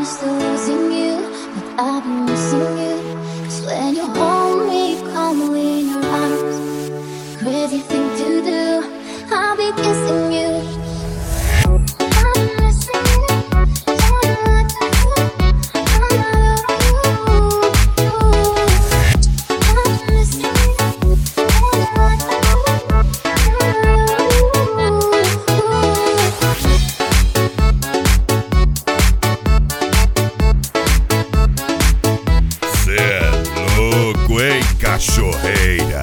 still losing you, but I've been missing you. 'Cause when you hold me, calm me in your arms. Crazy thing to do, I'll be kissing you. I've been missing you, don't know what to do. I'm not over you. I've been missing you, don't know what to do. Cê é louco, hein, cachorreira?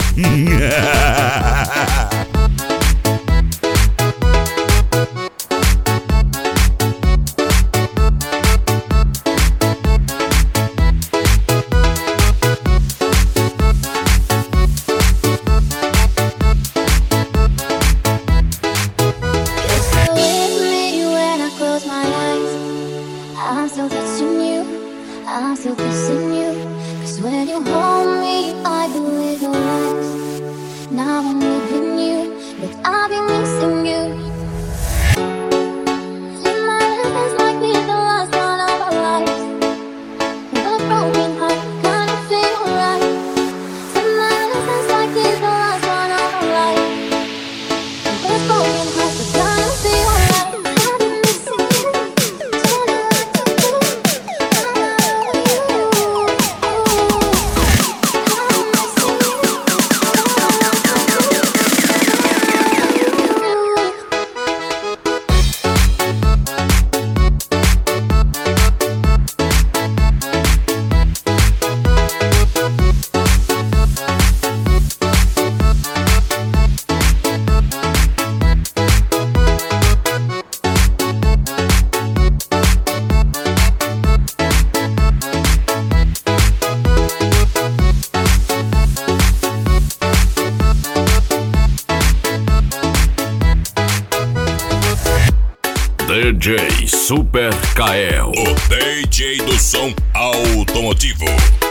I'm still touching you, I'm still kissing you. 'Cause when you hold me, I believe your lies. Now I'm leaving you, but I've been missing you. In my life it's like we're the last one of our lives. With a broken heart, kind of feel right. In my life it's like we're the last one of our lives. With a broken heart, kind of feel right. I've been missing you, don't know what to do. I'm not over you. I've been missing you, don't know what to do. DJ Super Kael, o DJ do som automotivo.